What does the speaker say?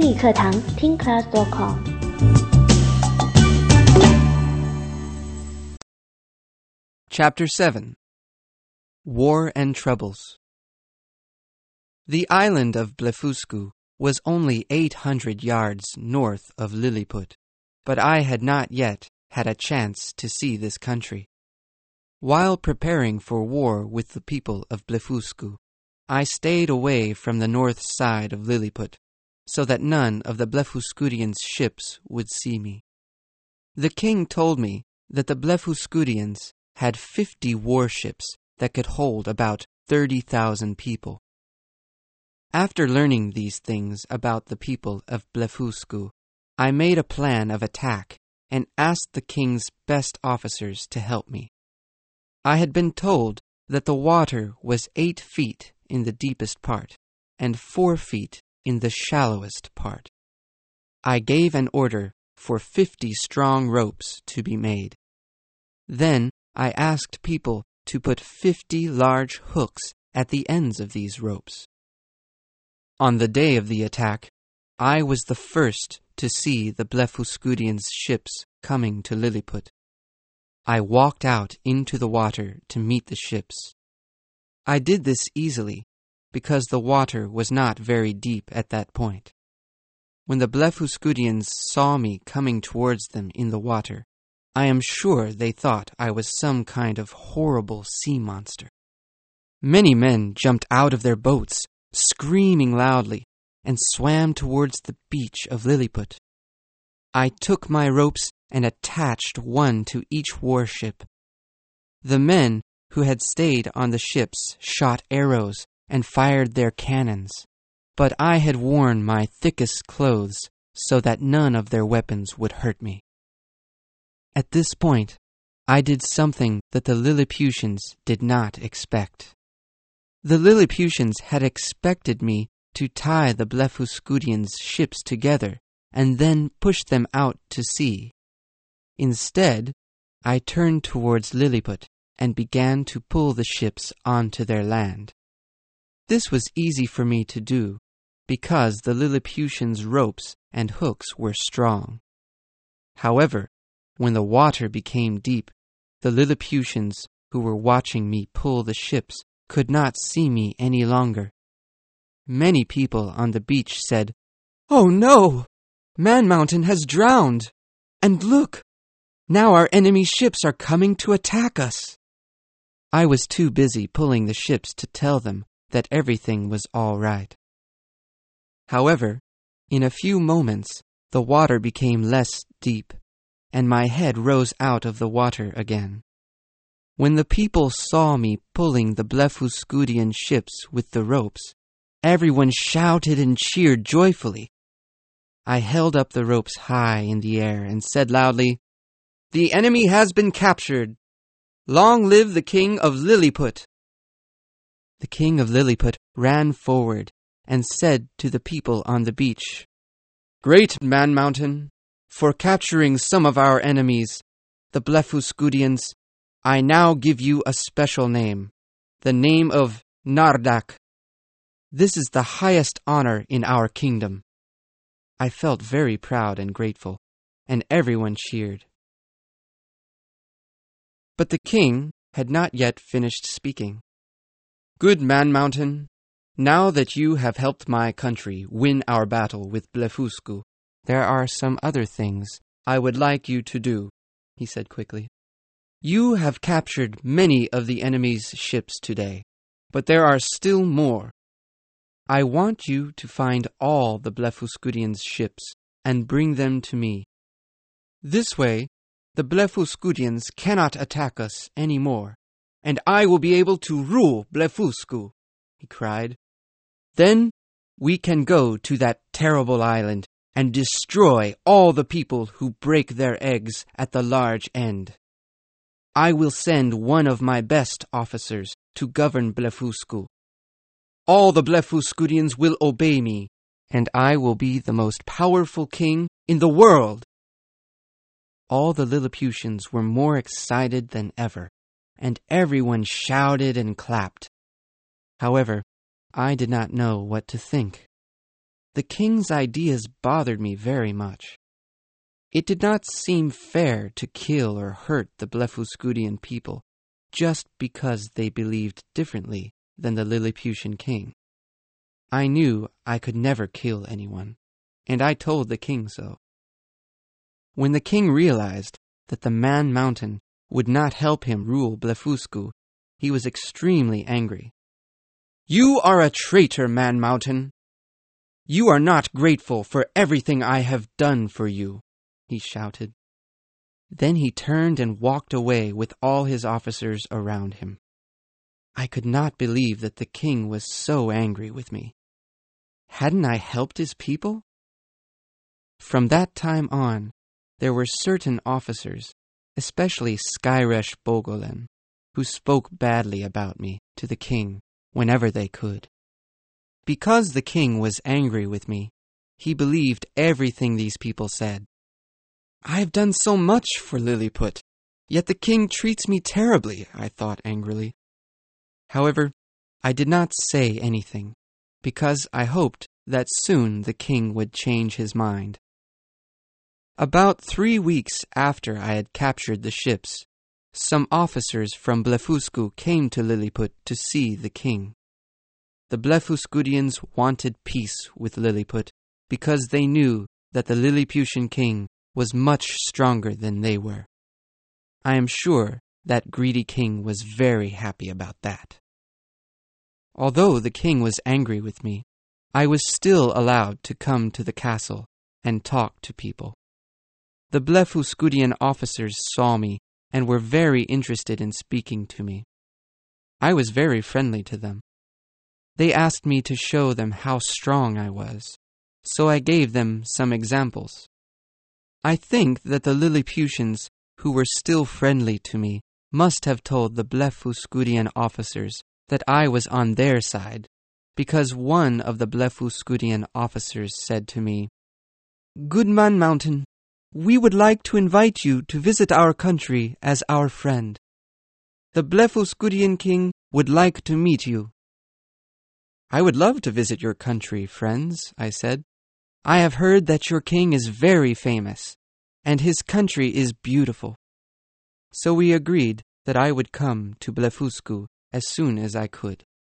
英语课堂听 class.com。 Chapter 7 War and Troubles. The island of Blefuscu was only 800 yards north of Lilliput, but I had not yet had a chance to see this country. While preparing for war with the people of Blefuscu, I stayed away from the north side of Lilliput, so that none of the Blefuscudians' ships would see me. The king told me that the Blefuscudians had 50 warships that could hold about 30,000 people. After learning these things about the people of Blefuscu, I made a plan of attack and asked the king's best officers to help me. I had been told that the water was 8 feet in the deepest part and 4 feet in the shallowest part. I gave an order for 50 strong ropes to be made. Then I asked people to put 50 large hooks at the ends of these ropes. On the day of the attack, I was the first to see the Blefuscudians' ships coming to Lilliput. I walked out into the water to meet the ships. I did this easily, because the water was not very deep at that point. When the Blefuscudians saw me coming towards them in the water, I am sure they thought I was some kind of horrible sea monster. Many men jumped out of their boats, screaming loudly, and swam towards the beach of Lilliput. I took my ropes and attached one to each warship. The men who had stayed on the ships shot arrows and fired their cannons, but I had worn my thickest clothes so that none of their weapons would hurt me. At this point, I did something that the Lilliputians did not expect. The Lilliputians had expected me to tie the Blefuscudians' ships together and then push them out to sea. Instead, I turned towards Lilliput and began to pull the ships onto their land. This was easy for me to do, because the Lilliputians' ropes and hooks were strong. However, when the water became deep, the Lilliputians who were watching me pull the ships could not see me any longer. Many people on the beach said, "Oh no! Man Mountain has drowned! And look! Now our enemy ships are coming to attack us!" I was too busy pulling the ships to tell them that everything was all right. However, in a few moments, the water became less deep, and my head rose out of the water again. When the people saw me pulling the Blefuscudian ships with the ropes, everyone shouted and cheered joyfully. I held up the ropes high in the air and said loudly, "The enemy has been captured! Long live the king of Lilliput!" The king of Lilliput ran forward and said to the people on the beach, "Great Man Mountain, for capturing some of our enemies, the Blefuscudians, I now give you a special name, the name of Nardak. This is the highest honor in our kingdom." I felt very proud and grateful, and everyone cheered. But the king had not yet finished speaking. "Good Man Mountain, now that you have helped my country win our battle with Blefuscu, there are some other things I would like you to do," he said quickly. "You have captured many of the enemy's ships today, but there are still more. I want you to find all the Blefuscudians' ships and bring them to me. This way, the Blefuscudians cannot attack us any more, and I will be able to rule Blefuscu," he cried. "Then we can go to that terrible island and destroy all the people who break their eggs at the large end. I will send one of my best officers to govern Blefuscu. All the Blefuscudians will obey me, and I will be the most powerful king in the world." All the Lilliputians were more excited than ever, and everyone shouted and clapped. However, I did not know what to think. the king's ideas bothered me very much. It did not seem fair to kill or hurt the Blefuscudian people just because they believed differently than the Lilliputian king. I knew I could never kill anyone, and I told the king so. When the king realized that the Man Mountain would not help him rule Blefuscu, he was extremely angry. "You are a traitor, Man Mountain! You are not grateful for everything I have done for you," he shouted. Then he turned and walked away with all his officers around him. I could not believe that the king was so angry with me. Hadn't I helped his people? From that time on, there were certain officers, especially Skyresh Bogolen, who spoke badly about me to the king whenever they could. Because the king was angry with me, he believed everything these people said. "I have done so much for Lilliput, yet the king treats me terribly," I thought angrily. However, I did not say anything, because I hoped that soon the king would change his mind. About 3 weeks after I had captured the ships, some officers from Blefuscu came to Lilliput to see the king. The Blefuscudians wanted peace with Lilliput because they knew that the Lilliputian king was much stronger than they were. I am sure that greedy king was very happy about that. Although the king was angry with me, I was still allowed to come to the castle and talk to people. The Blefuscudian officers saw me and were very interested in speaking to me. I was very friendly to them. They asked me to show them how strong I was, so I gave them some examples. I think that the Lilliputians, who were still friendly to me, must have told the Blefuscudian officers that I was on their side, because one of the Blefuscudian officers said to me, "Good Man Mountain, we would like to invite you to visit our country as our friend. The Blefuscudian king would like to meet you." "I would love to visit your country, friends," I said. "I have heard that your king is very famous, and his country is beautiful." So we agreed that I would come to Blefuscu as soon as I could.